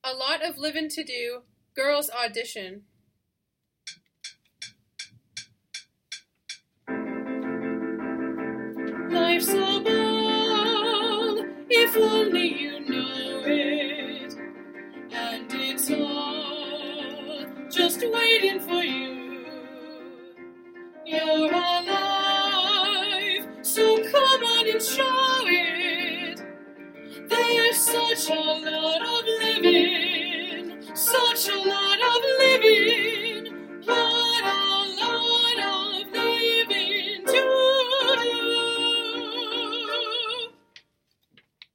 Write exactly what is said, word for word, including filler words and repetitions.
A lot of livin' to do. Girls audition. Life's a ball, if only you know it. And it's all just waiting for you. You're alive, so come on and show it. There's such a lot of living, such a lot